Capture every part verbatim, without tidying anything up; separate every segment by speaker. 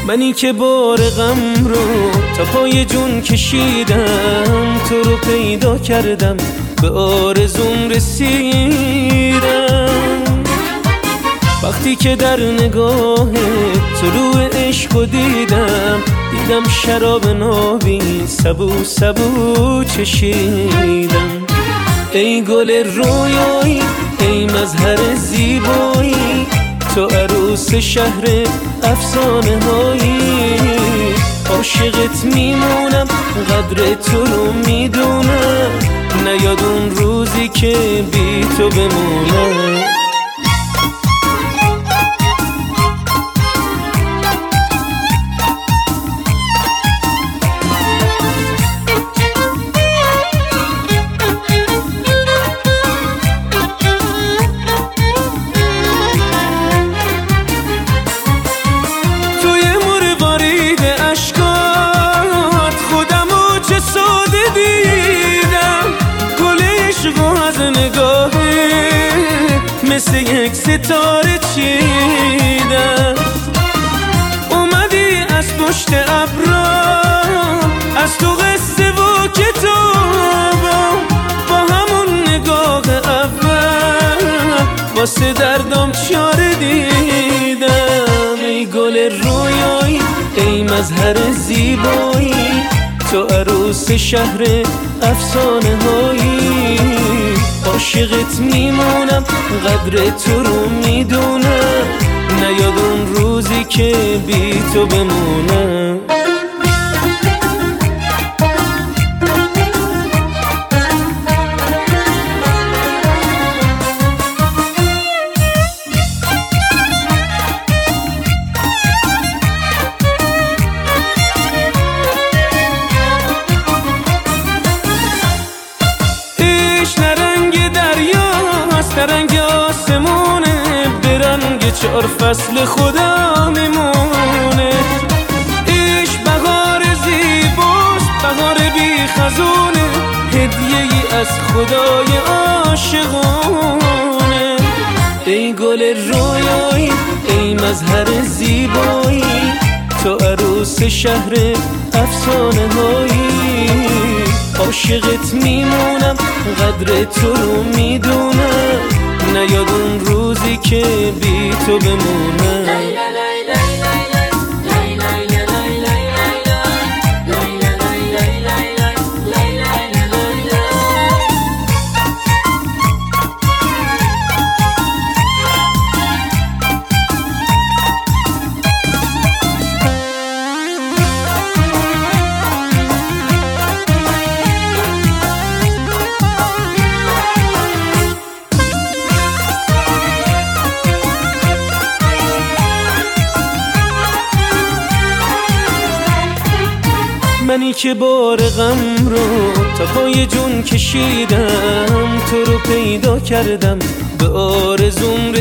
Speaker 1: منی که بار غم رو تا پای جون کشیدم، تو رو پیدا کردم به آرزوم رسیدم. وقتی که در نگاه طلوع عشق رو دیدم، دیدم شراب نابی سبو سبو چشیدم. ای گل رویایی، ای مظهر زیبایی، تو عروس شهر افسانه هایی. عاشقت میمونم، قدر تو رو میدونم، نیاد اون روزی که بی تو بمونم. مثل یک ستاره چیدم، اومدی از پشت ابرام، از تو قصه و کتابم، با همون نگاه اول واسه دردم چاره دیدم. ای گل رویایی، ای مظهر زیبایی، تو عروس شهر افسانه هایی. عاشقت میمونم، قدر تو رو میدونم، نیاد اون روزی که بی تو بمونم. رنگ آسمونه، به رنگ چهار فصل خدا میمونه. عشق بهار زیباست، بهار بی خزونه، هدیه ای از خدای عاشقونه. ای گل رویایی، ای مظهر زیبایی، تو عروس شهر افسانه هایی. عاشقت میمونم، قدر تو رو میدونم، نیاد اون روزی که بی تو بمونم. منی که بار غم رو تا پای جون کشیدم، تو رو پیدا کردم به آرزوم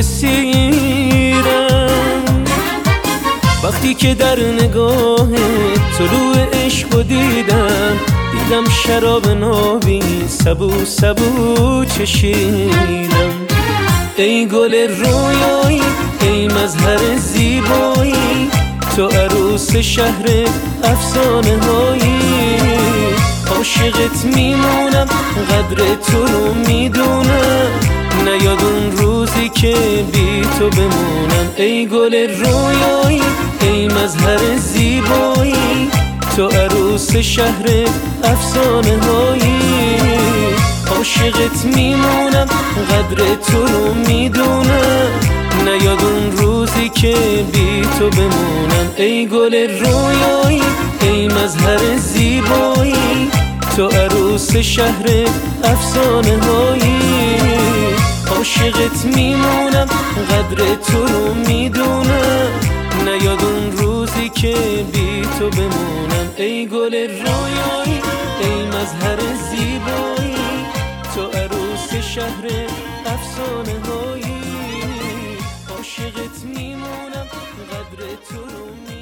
Speaker 1: رسیدم. وقتی که در نگاه طلوع عشق رو دیدم، دیدم شراب نابی سبو سبو چشیدم. ای گل رویایی، ای مظهر زیبایی، تو عروس شهر افسانه هایی. عاشقت میمونم، قدر تو رو میدونم، نیاد اون روزی که بی تو بمونم. ای گل رویایی، ای مظهر زیبایی، تو عروس شهر افسانه هایی. عاشقت میمونم، قدر تو رو میدونم، نیاد اون روزی که بی تو بمونم. ای گل رویایی، ای مظهر زیبایی، تو عروس شهر افسانه هایی. عاشقت میمونم، قدر تو رو میدونم، نیاد اون روزی که بی تو بمونم. ای گل رویایی، ای مظهر زیبایی، تو عروس شهر افسانه هایی. عاشقت میمونم، قدر تو رو میدونم.